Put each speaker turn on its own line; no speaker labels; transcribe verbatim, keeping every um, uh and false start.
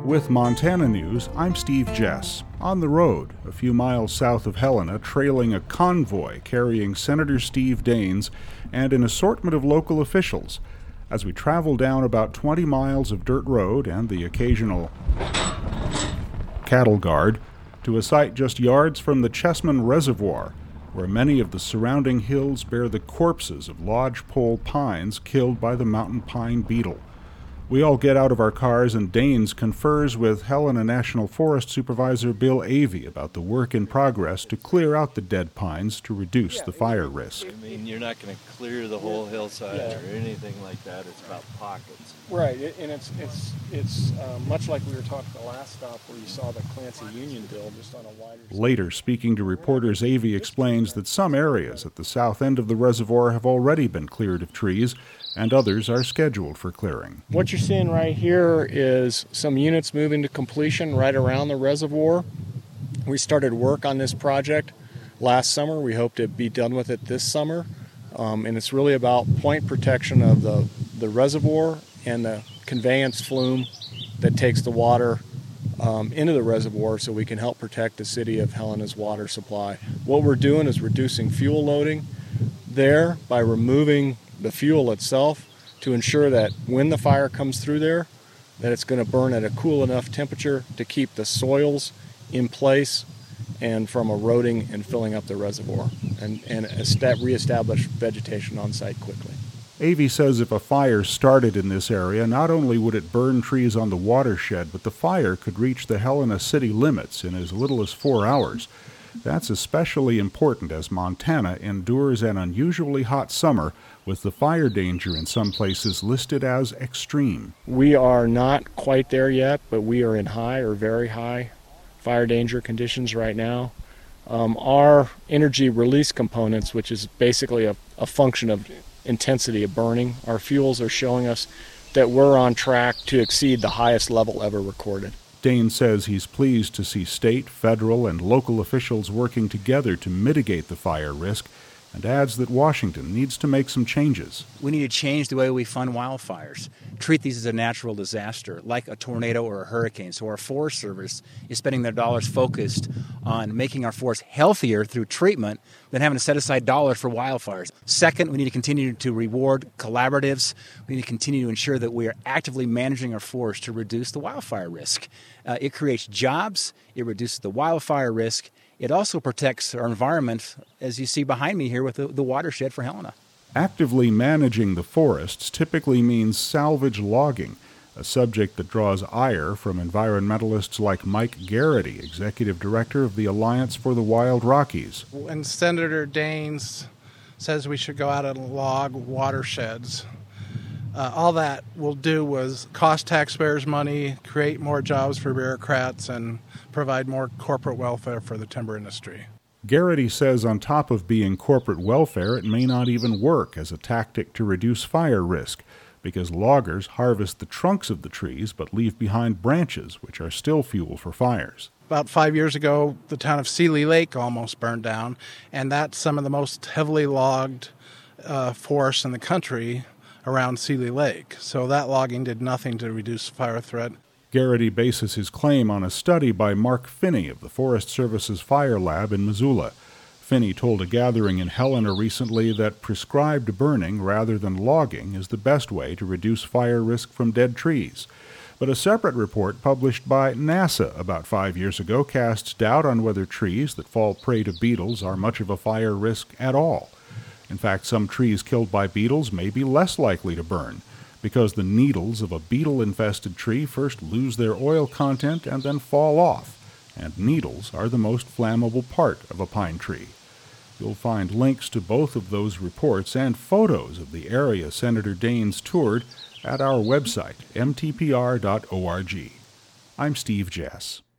With Montana News, I'm Steve Jess. On the road, a few miles south of Helena, trailing a convoy carrying Senator Steve Daines and an assortment of local officials, as we travel down about twenty miles of dirt road and the occasional cattle guard to a site just yards from the Chessman Reservoir, where many of the surrounding hills bear the corpses of lodgepole pines killed by the mountain pine beetle. We all get out of our cars and Daines confers with Helena National Forest Supervisor Bill Avey about the work in progress to clear out the dead pines to reduce the fire risk.
I mean, you're not going to clear the whole hillside yeah. or anything like that. It's about pockets.
Right, and it's it's it's uh, much like we were talking the last stop where you saw the Clancy Union Bill just on a wider scale.
Later, speaking to reporters, Avey explains that some areas at the south end of the reservoir have already been cleared of trees, and others are scheduled for clearing.
What you're seeing right here is some units moving to completion right around the reservoir. We started work on this project last summer. We hope to be done with it this summer. Um, and it's really about point protection of the, the reservoir and the conveyance flume that takes the water um, into the reservoir so we can help protect the city of Helena's water supply. What we're doing is reducing fuel loading there by removing the fuel itself to ensure that when the fire comes through there, that it's going to burn at a cool enough temperature to keep the soils in place and from eroding and filling up the reservoir and, and reestablish vegetation on site quickly.
Avey says if a fire started in this area, not only would it burn trees on the watershed, but the fire could reach the Helena city limits in as little as four hours. That's especially important as Montana endures an unusually hot summer, with the fire danger in some places listed as extreme.
We are not quite there yet, but we are in high or very high fire danger conditions right now. Um, our energy release components, which is basically a, a function of intensity of burning, our fuels are showing us that we're on track to exceed the highest level ever recorded.
Daines says he's pleased to see state, federal, and local officials working together to mitigate the fire risk, and adds that Washington needs to make some changes.
We need to change the way we fund wildfires, treat these as a natural disaster, like a tornado or a hurricane. So our Forest Service is spending their dollars focused on making our forests healthier through treatment than having to set aside dollars for wildfires. Second, we need to continue to reward collaboratives. We need to continue to ensure that we are actively managing our forests to reduce the wildfire risk. Uh, it creates jobs, it reduces the wildfire risk. It also protects our environment, as you see behind me here with the, the watershed for Helena.
Actively managing the forests typically means salvage logging, a subject that draws ire from environmentalists like Mike Garrity, executive director of the Alliance for the Wild Rockies.
When Senator Daines says we should go out and log watersheds, uh, all that will do was cost taxpayers money, create more jobs for bureaucrats, and provide more corporate welfare for the timber industry.
Garrity says on top of being corporate welfare, it may not even work as a tactic to reduce fire risk, because loggers harvest the trunks of the trees but leave behind branches, which are still fuel for fires.
About five years ago, the town of Seeley Lake almost burned down, and that's some of the most heavily logged uh, forests in the country around Seeley Lake. So that logging did nothing to reduce fire threat.
Garrity bases his claim on a study by Mark Finney of the Forest Service's Fire Lab in Missoula. Finney told a gathering in Helena recently that prescribed burning rather than logging is the best way to reduce fire risk from dead trees. But a separate report published by NASA about five years ago casts doubt on whether trees that fall prey to beetles are much of a fire risk at all. In fact, some trees killed by beetles may be less likely to burn, because the needles of a beetle-infested tree first lose their oil content and then fall off, and needles are the most flammable part of a pine tree. You'll find links to both of those reports and photos of the area Senator Daines toured at our website, m t p r dot org. I'm Steve Jess.